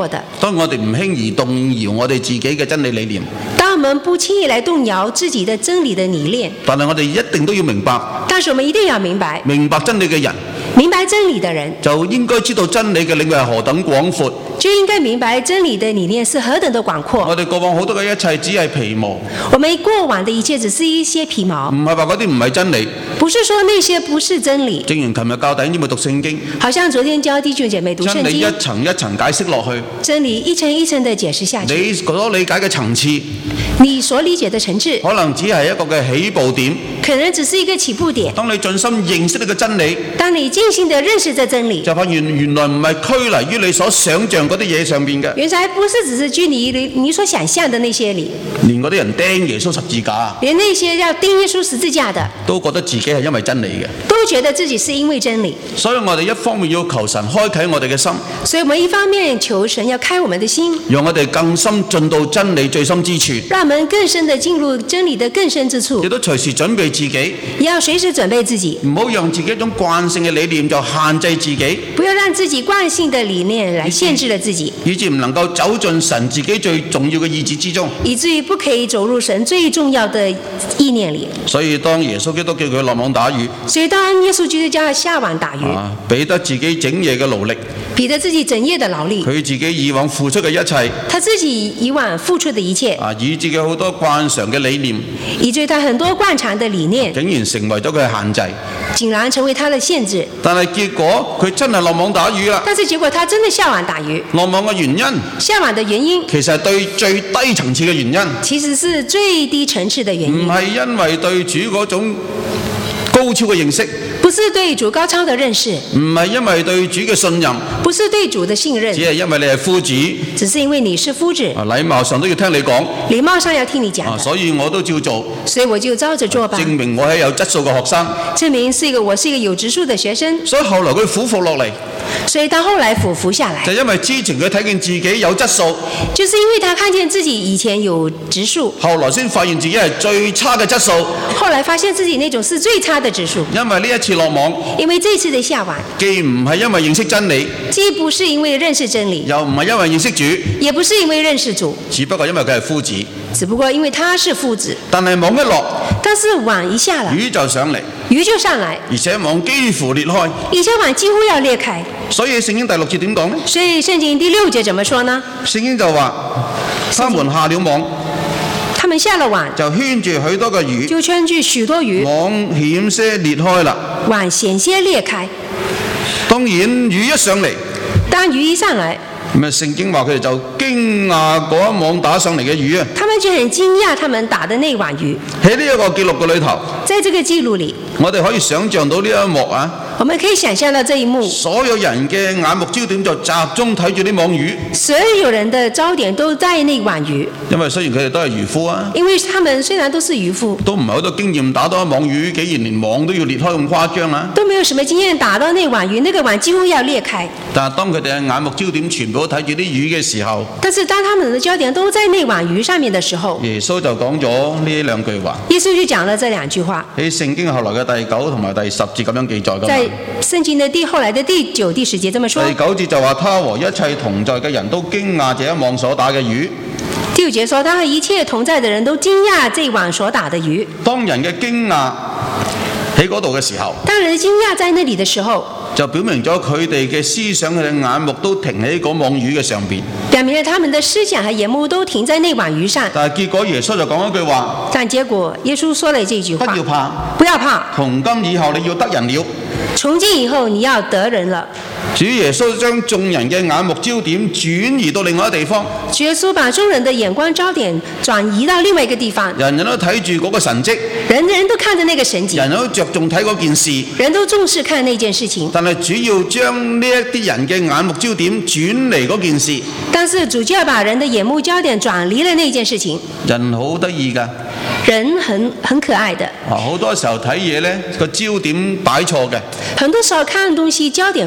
的。 當我哋唔輕易動搖我哋自己嘅真理理念， 當我們不輕易來動搖自己的真理的理念， 但係我哋一定都要明白， 但是我們一定要明白， 明白真理嘅人明白真理的人就應該知道真理嘅領域係何等廣闊。 就應該明白真理的理念是何等的廣闊。 我哋過往好多嘅一切只係皮毛， 我們過往的一切只是一些皮毛， 唔係話嗰啲唔係真理。 不是說那些不是真理。 正如琴日教弟兄姊妹讀聖經， 好像昨天教弟兄姐妹讀聖真理經， 一層一層解釋落去， 真理一層一層的解釋下去， 你所理解嘅層次你所理解的層次可能只係一個嘅起步點。 可能只是一個起步點。 當你盡心認識呢個真理， 當你盡心的認識這真理， 就發現原來唔係拘泥於你所想像嗰啲嘢上邊嘅。 原來不是只是拘泥於你所想象的那些理， 連嗰啲人釘耶穌十字架， 連那些要釘耶穌十字架的， 都覺得自己係因為真理嘅。 都覺得自己是因為真理。 所以我哋一方面要求神開啟我哋嘅心， 所以我們一方面求神要開我們的心， 讓我哋更深進到真理最深之處， 讓我們更深的進入真理的更深之處， 亦都隨時準備自己， 也要隨時準備自己， 唔好讓自己一種慣性嘅理念就限制自己， 不要讓自己慣性的理念來限制了自己， 以致唔能夠走進神自己最重要嘅意志之中， 以至於不可以走入神最重要的意念裡。 所以當耶穌基督叫佢落網打魚， 所以當耶穌基督叫他下網打魚， 彼得自己整夜嘅勞力， 彼得自己整夜的勞力， 佢自己以往付出嘅一切， 他自己以往付出的一切， 以致嘅好多慣常嘅理念， 以至於他很多慣常的理念， 竟然成為咗佢嘅限制。 竟然成為他的限制。 但係結果佢真係落網打魚啦。 但是結果他真的下網打魚。 落網嘅原因， 下網的原因其實係對最低層次嘅原因， 其實是最低層次的原因， 唔係因為對主嗰種高超嘅認識， 不是對主高超的認識， 唔係因為對主嘅信任， 不是對主的信任， 只係因為你係夫子， 只是因為你是夫子， 禮貌上都要聽你講， 禮貌上要聽你講的， 所以我都照做， 所以我就照着做吧， 證明我係有質素嘅學生， 證明我是一個有質素的學生。 所以後來佢俯伏落嚟， 所以到後來俯伏下來， 就因為之前佢睇見自己有質素， 就是因為他看見自己以前有質素， 後來先發現自己係最差嘅質素， 後來發現自己那種是最差的質素。 因為呢一次落網， 因為這次的下網， 既唔係因為認識真理， 既不是因為認識真理， 又唔係因為認識主， 也不是因為認識主， 只不過因為佢係夫子。 只不過因為他是夫子。 但係網一落， 但是網一下了， 魚就上嚟， 魚就上來， 而且網幾乎裂開， 而且網幾乎要裂開。 所以聖經第6節點講呢？ 所以聖經第6節怎麼說呢？ 聖經就話，他們下了網， 他們下了網， 就圈住許多嘅魚， 就圈住許多魚， 網險些裂開啦。 網險些裂開。 當然魚一上嚟， 當魚一上來， 咁聖經話佢哋就驚訝嗰一網打上嚟嘅魚啊！ 他們就很驚訝，他們打的那網魚。 喺呢一個記錄嘅裏頭， 在這個記錄裡， 我哋可以想像到呢一幕啊！ 我們可以想象到這一幕， 所有人嘅眼目焦點就集中睇住啲網魚， 所有人的焦點都在那網魚。 因為雖然佢哋都係漁夫啊， 因為他們雖然都是漁夫， 都唔係好多經驗，打到一網魚，竟然連網都要裂開咁誇張啊！ 都沒有什麼經驗，打到那網魚，那個網幾乎要裂開。 但係當佢哋嘅眼目焦點全部都睇住啲魚嘅時候， 但是當他們的焦點都在那網魚上面的時候， 耶穌就講咗呢兩句話。 耶穌就講了這兩句話， 喺聖經後來嘅第9同埋第10節咁樣記載㗎嘛。 在聖經的後來的第9、第10節這麼說。 第9節就話，他和一切同在嘅人都驚訝這一網所打嘅魚。 第5節說，他和一切同在的人都驚訝這網所打的魚。 當人嘅驚訝喺嗰度嘅時候， 當人驚訝在那裡的時候， 就表明咗佢哋嘅思想、佢哋眼目都停喺嗰網魚嘅上邊。 表明了他們的思想和眼目都停在那網魚上。 但係結果耶穌就講一句話。 但結果耶穌說了這句話： 不要怕， 不要怕。 從今以後你要得人了。 從今以後你要得人了。 主耶穌將眾人嘅眼目焦點轉移到另外一個地方。 耶穌把眾人的眼光焦點轉移到另外一個地方。 人人都睇住嗰個神蹟， 人人都看着那個神蹟， 人人都着重睇嗰件事， 人都重視看那件事情。 但係主要將呢一啲人嘅眼目焦點轉離嗰件事。 但是主就要把人的眼目焦點轉離了那件事情。 人好得意㗎， 人很可愛的。 好多時候睇嘢呢個焦點擺錯嘅。 很多時候看東西焦點放錯了。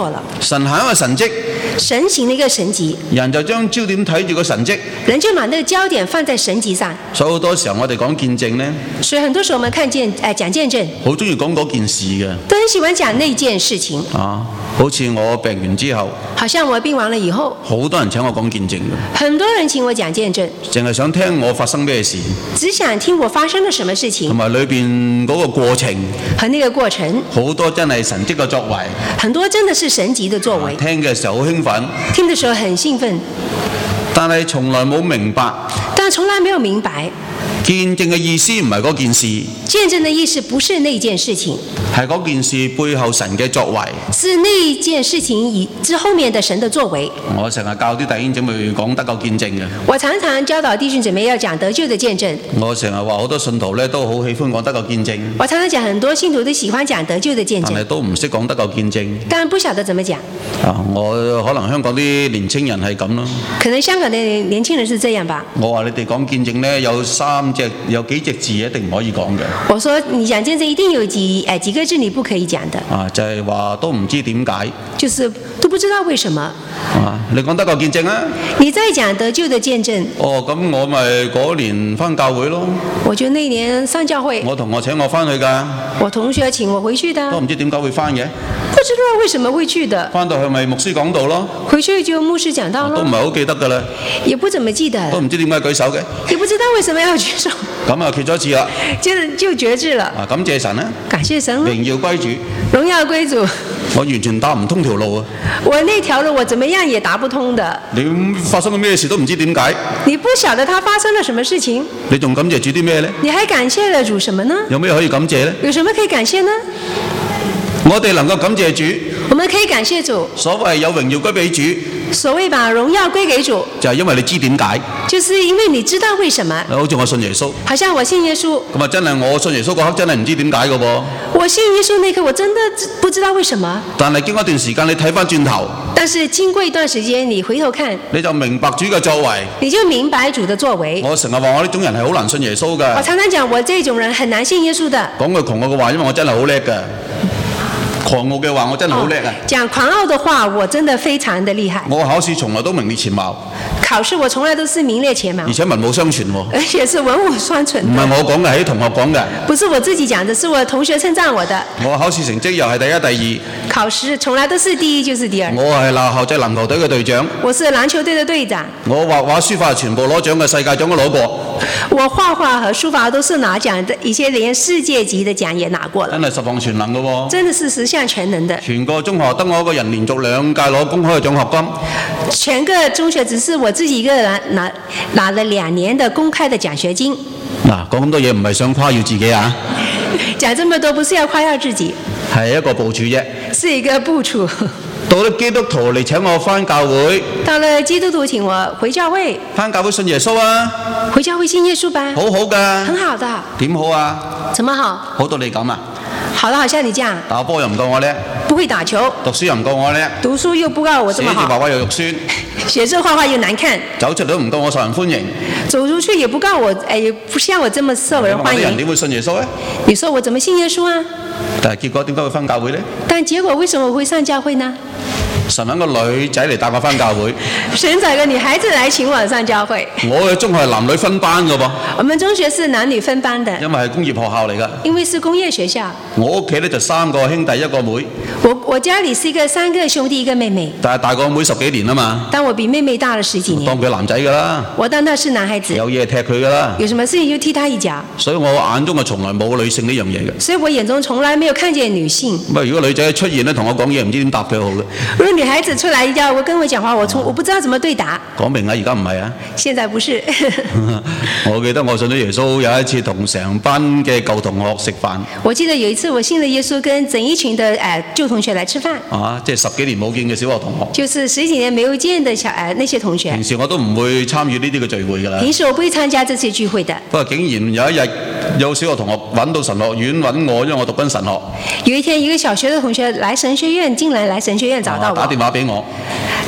過了。 神行一個神蹟， 神行了一個神蹟， 人就將焦點睇住個神蹟。 人就把那個焦點放在神蹟上。 所以好多時候我哋講見證呢， 所以很多時候我們講見證， 好中意講嗰件事嘅。 都很喜歡講那件事情。 好似我病完之後， 好像我病完了以後， 好多人請我講見證嘅， 很多人請我講見證， 淨係想聽我發生咩事， 只想聽我發生了什麼事情， 同埋裏邊嗰個過程， 和那個過程， 好多真係神蹟嘅作為， 很多真的是神蹟的作為。 聽嘅時候好興奮， 聽的時候很興奮， 但係從來冇明白， 但從來沒有明白見證嘅意思唔係嗰件事， 見證的意思不是那件事情， 係嗰件事背後神嘅作為， 是那件事情之後面的神的作為。 我成日教啲弟兄姊妹講得救見證嘅， 我常常教導弟兄姊妹要講得救的見證。 我成日話好多信徒咧都好喜歡講得救見證， 我常常講很多信徒都喜歡講得救的見證， 但係都唔識講得救見證。 但不曉得怎麼講。 我可能香港啲年青人係咁咯， 可能香港的年輕人是這樣吧。 我話你哋講見證咧有幾隻字一定唔可以講嘅。 我說你講見證一定有幾個字你不可以講的。 就係話都唔知點解。 就是都不知道為什麼。 你講得救見證啊？ 你再講得救的見證。 咁我咪嗰年返教會咯。 我就那年上教會。 我同學請我返去㗎。 我同學請我回去的。 都唔知點解會返嘅。 不知道為什麼會去的。 返到去咪牧師講道咯。 回去就牧師講道咯。 都唔係好記得㗎啦。 也不怎麼記得。 都唔知點解舉手嘅。 也不知道為什麼要舉手。 咁啊，決咗一次啦。 就決志了。 感謝神啊！ 感謝神。 榮耀歸主。 榮耀歸主。 我完全打唔通條路啊！ 我那條路我怎麼樣也打不通的。 你發生咗咩事都唔知點解。 你不曉得他發生了什麼事情。 你仲感謝主啲咩呢？ 你還感謝了主什麼呢？ 有咩可以感謝呢？ 有什麼可以感謝呢？ 我哋能夠感謝主。 我們可以感謝主。 所謂有榮耀歸俾主。 所謂把榮耀歸給主， 就係因為你知點解。 就是因為你知道為什麼。 好似我信耶穌。 好像我信耶穌。 咁啊，真係我信耶穌嗰刻真係唔知點解嘅噃。 我信耶穌那刻我真的不知道為什麼。 但係經過一段時間，你睇翻轉頭。 但是經過一段時間，你回頭看， 你就明白主嘅作為。 你就明白主的作為。 我成日話我呢種人係好難信耶穌嘅。 我常常講我這種人很難信耶穌的。 講句狂傲嘅話，因為我真係好叻嘅。狂傲嘅話，我真係好叻啊！ 講狂傲的話，我真的非常的厲害。 我考試從來都名列前茅。 考試我從來都是名列前茅。 而且文武雙全喎。 而且是文武雙全。 唔係我講嘅，係啲同學講嘅。 不是我自己講的，是我同學稱讚我的。 我考試成績又係第一、第二。 考試從來都是第一就是第二。 我係校際籃球隊嘅隊長。 我是籃球隊的隊長。 我畫畫書法全部攞獎嘅，世界獎都攞過。 我畫畫和書法都是拿獎的，一些連世界級的獎也拿過了。 真係十項全能嘅喎。 真的是十項全能的。 全個中學得我一個人連續2屆攞公開嘅獎學金。 全個中學只是我自己一個人拿了2年的公開的獎學金。 講咁多嘢唔係想誇耀自己啊。 講這麼多不是要誇耀自己。 係一個部署啫。 是一個部署。 到咗基督徒嚟請我返教會。 到了基督徒請我回教會。返教會信耶穌啊。 回教會信耶穌吧。 好好㗎。 很好的。 點好啊？ 怎麼好？ 好到你咁啊？ 好得好像你這樣。 打波又唔夠我叻。 不會打球。 讀書又唔夠我叻。 讀書又不夠我這麼好。 寫字畫畫又肉酸。 寫字畫畫又難看。 走出嚟都唔夠我受人歡迎。 走出去也不夠我，也不像我這麼受人歡迎。 人點會信耶穌呢？ 你說我怎麼信耶穌啊？ 但係結果點解會返教會呢？ 但結果為什麼我會上教會呢？ 神揾個女仔嚟帶我返教會。 神找個女孩子來請我上教會。 我嘅中學係男女分班嘅噃。 我們中學是男女分班的。 因為係工業學校嚟㗎。 因為是工業學校。 我屋企咧就3個兄弟1個妹。 我家裡是一個3個兄弟1個妹妹。 但係大過妹10幾年啦嘛。 但我比妹妹大了10幾年。 當佢男仔㗎啦。 我當他是男孩子。 有嘢踢佢㗎啦。 有什麼事情就踢他一腳。 所以我眼中係從來冇女性呢樣嘢嘅。 所以我眼中從來沒有看見女性。 如果女仔出現咧，同我講嘢，唔知點答佢好嘅。 如果女孩子出來要我跟我講話，我不知道怎麼對答。 講明啦，而家唔係啊。 現在不是。 我記得我信咗耶穌有一次同成班嘅舊同學食飯。 我記得有一次我信了耶穌，跟整一群的舊同學來吃飯。 即係10幾年冇見嘅小學同學。 就是10幾年沒有見的那些同學。 平時我都唔會參與呢啲嘅聚會㗎啦。 平時我不會參加這些聚會的。 不過竟然有一日有小學同學揾到神學院揾我，因為我讀緊神學。 有一天一個小學的同學來神學院，竟然來神學院找到我。 打電話俾我。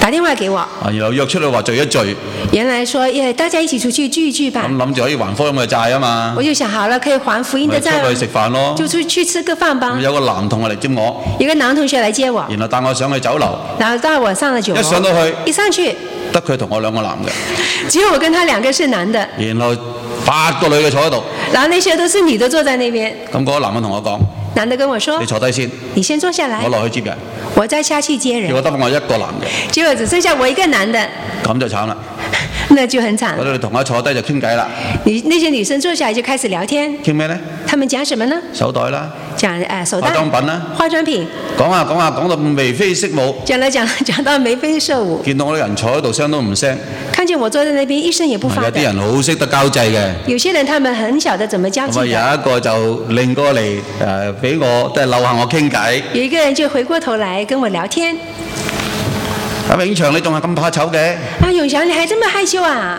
打電話給我， 然後約出去話聚一聚， 原來說大家一起出去聚一聚吧。 咁諗住可以還福音嘅債啊嘛。 我就想好了，可以還福音的債， 出去食飯咯， 就出去吃個飯吧。 有個男同學嚟接我， 有個男同學來接我， 然後帶我上去酒樓， 然後帶我上了酒樓。 一上到去， 一上去， 得佢同我兩個男嘅， 只有我跟他兩個是男的， 然後8個女嘅坐喺度， 然後那些都是女的坐在那邊。 咁嗰個男嘅同我講： 男的跟我說： 你坐低先， 你先坐下來， 我落去接人。 我再下去接人。 結果得我一個男嘅， 結果只剩下我一個男的， 咁就慘啦。 那就很慘。 我哋同我坐低就傾偈啦。 那些女生坐下來就開始聊天。 傾咩呢？ 他們講什麼呢？ 手袋啦， 講手袋、 化妝品啦， 化妝品。 講下講到眉飛色舞。 講到眉飛色舞。 見到我啲人坐喺度聲都唔聲。 看見我坐在那邊一聲也不發的。 有啲人好識得交際嘅。 有些人他們很曉得怎麼交際的。 有一個就擰過嚟俾我即係溜下我傾偈。 有一個人就回過頭來跟我聊天。 阿永祥，你仲係咁怕醜嘅？ 永祥，你還這麼害羞啊？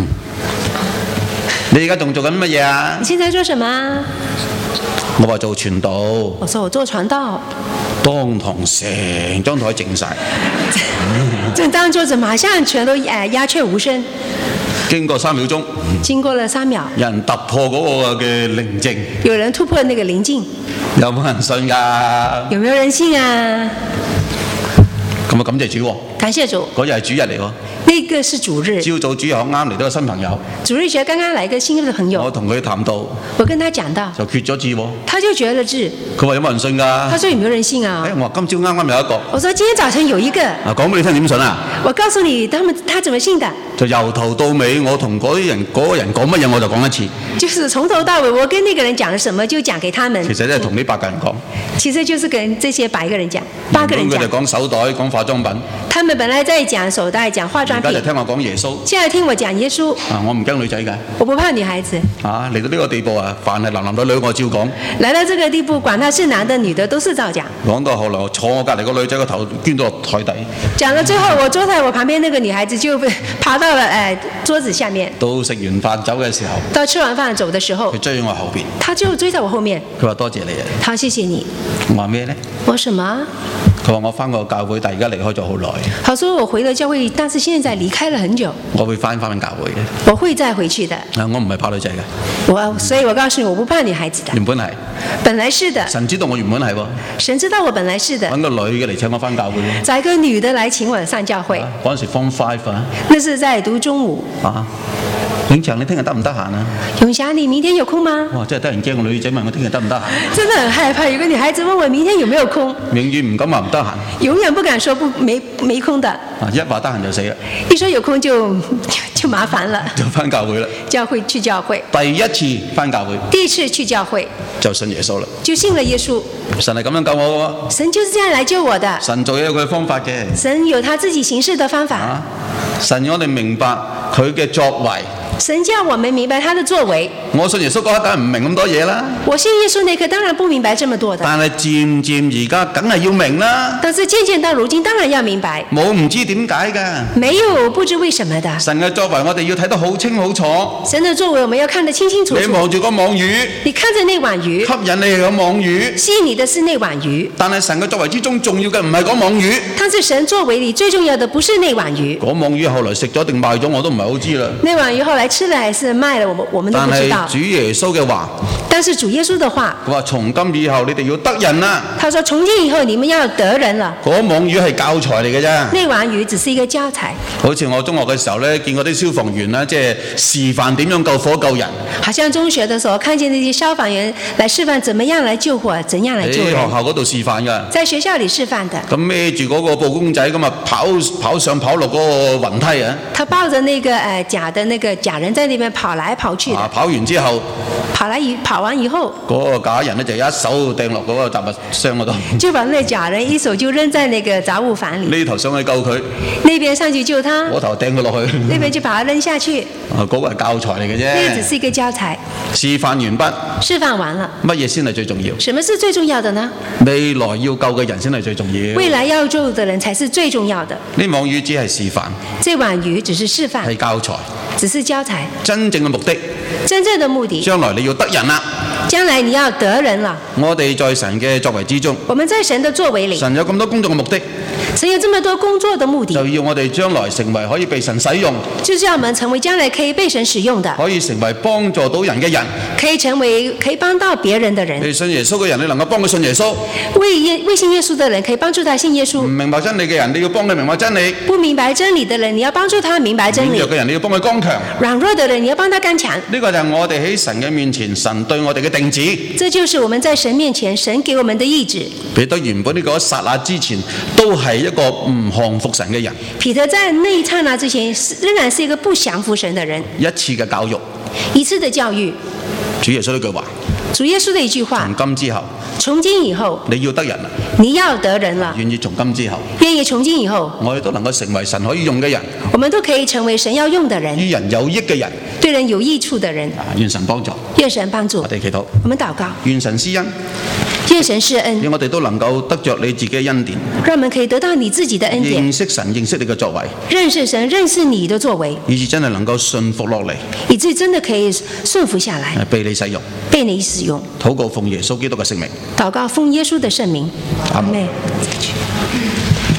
你而家仲做緊乜嘢啊？ 你現在做什麼？ 我話做傳道。 我說我做傳道。 當堂成張台靜晒。 正當桌子馬上全都鴉雀無聲。 經過3秒鐘。 經過了3秒。有人突破嗰個嘅寧靜。 有人突破那個寧靜。 有冇人信㗎？ 有沒有人信啊？ 咁啊，感謝主喎！ 感謝主。 嗰日係主日嚟喎。 那個是主日。 朝早主日學啱嚟到個新朋友。 主日學剛剛來個新的朋友。 我同佢談到。 我跟他講到。 就決咗志喎。 他就決了志。 佢話有冇人信㗎？ 他說有沒有人信啊？ 我話今朝啱啱有一個。 我說今天早晨有一個。 講俾你聽點信啊？ 我告訴你他怎麼信的。 就由頭到尾，我同嗰個人講乜嘢我就講一次。 就是從頭到尾，我跟那個人講了什麼就講給他們。 其實咧同呢8個人講。 其實就是跟這些8個人講，8個人講。 佢哋講手袋，講化妝品。 他們本來在講手袋，講化妝品。 而家就聽我講耶穌。 現在聽我講耶穌。 我唔驚女仔㗎。 我不怕女孩子。 嚟到呢個地步啊，凡係男女女我照講。 來到這個地步，管他是男的女的，都是照講。 講到後來，我坐我隔離個女仔個頭捐到落台底。 講到最後，我坐在我旁邊那個女孩子就爬到了桌子下面。 到食完飯走嘅時候。 到吃完飯走的時候。 佢追我後邊。 他就追在我後面。 佢話多謝你啊。 好，謝謝你。 我話咩呢？ 我說什麼？ 佢話我翻過教會，但而家離開咗好耐。 他說我回了教會，但是現在離開了很久。 我會翻教會嘅。 我會再回去的。 我唔係怕女仔嘅。 所以我告訴你，我不怕女孩子的。 原本係。 本來是的。 神知道我原本係喎。 神知道我本來是的。 揾個女嘅嚟請我翻教會。 找一個女的來請我上教會。 嗰陣時 Form 5啊。 那是在讀中五。 永祥，你聽日得唔得閒啊？ 永祥，你明天有空嗎？ 哇！真係得人驚，個女仔問我聽日得唔得閒。 真的很害怕，有個女孩子問我明天有沒有空。 永遠唔敢話唔得閒。 永遠不敢說沒空的。 一話得閒就死啦。 一說有空就麻煩了。 就翻教會啦。 去教會。 第一次翻教會。 第一次去教會。就信耶穌啦。 就信了耶穌。 神係咁樣救我嘅喎。 神就是這樣來救我的。 神做嘢有佢嘅方法嘅。 神有他自己行事的方法。 神讓我哋明白佢嘅作為。 神叫我們明白他的作為。 我信耶穌嗰刻梗係唔明咁多嘢啦。 我信耶穌那刻當然不明白這麼多的。 但係漸漸而家梗係要明啦。 但是漸漸到如今當然要明白。 冇唔知點解㗎。 沒有不知為什麼的。 神嘅作為我哋要睇得好清好楚。 神嘅作為我們要看得清清楚楚。 你望住個網魚。你看着那網魚。 吸引你係個網魚。 吸引你的是那網魚。 但係神嘅作為之中重要嘅唔係嗰網魚。 但是神作為裏最重要的不是那網魚。 嗰網魚後來食咗定賣咗我都唔係好知啦。 那網魚後來吃了還是賣了，我們都不知道。 但係主耶穌嘅話。 但是主耶穌的話。 佢話從今以後你哋要得人啦。 他說從今以後你們要得人了。 嗰網魚係教材嚟嘅啫。 那網魚只是一個教材。 好似我中學嘅時候咧，見過啲消防員啦，即係示範點樣救火救人。 好像中學的時候，看見那些消防員來示範怎麼樣來救火，怎樣來救人。 喺學校嗰度示範㗎。 在學校裏示範的。 咁孭住嗰個布公仔咁啊，跑上跑落嗰個雲梯啊。 他抱着那個假的那個假人在那邊跑來跑去的。 跑完之後。 跑完以後。 嗰個假人咧就一手掟落嗰個雜物箱嗰度。 就把那假人一手就扔在那個雜物房裏。 呢頭上去救佢。 那邊上去救他。 嗰頭掟佢落去。 那邊就把他扔下去。 嗰個係教材嚟嘅啫。 那個只是一個教材。 示範完畢。 示範完了。 乜嘢先係最重要？ 什麼是最重要的呢？ 未來要救嘅人先係最重要。 未來要救的人才是最重要的。 呢網魚只係示範。 這網魚只是示範。 係教材。 只是教材。 真正嘅目的。 真正的目的。 將來你要得人啦。 將來你要得人了。 我哋在神嘅作為之中。 我們在神的作為裏。 神有咁多工作嘅目的。 神有這麼多工作的目的， 就要我哋將來成為可以被神使用， 就是要我們成為將來可以被神使用的， 可以成為幫助到人嘅人。 可以成為可以幫到別人的人。 你信耶穌嘅人，你能夠幫佢信耶穌； 未信耶穌的人可以幫助他信耶穌。 唔明白真理嘅人，你要幫佢明白真理； 不明白真理的人，你要幫助他明白真理。 軟弱嘅人，你要幫佢剛強。 軟弱的人，你要幫他剛強。 呢個就係我哋喺神嘅面前，神對我哋嘅定旨。 這就是我們在神面前，神給我們的意志。 彼得原本呢個剎那之前，都係一個唔降服神嘅人。 彼得在那一剎那之前，仍然是一個不降服神的人。 一次嘅教育， 一次的教育。 主耶穌呢句話， 主耶穌的一句話， 從今之後， 從今以後， 你要得人啦， 你要得人了， 願意從今之後， 願意從今以後， 我哋都能夠成為神可以用嘅人， 我們都可以成為神要用的人， 於人有益嘅人， 對人有益處的人。 願神幫助， 願神幫助。 我哋祈禱， 我們禱告， 願神施恩， 願神施恩， 讓我哋都能夠得着你自己嘅恩典， 讓我們可以得到你自己的恩典， 認識神，認識你嘅作為， 認識神，認識你的作為， 以致真係能夠順服落嚟， 以致真的可以順服下來， 被你使用。 被你使用。 禱告奉耶穌基督嘅聖名， 禱告奉耶穌的聖名， 阿們。 阿們。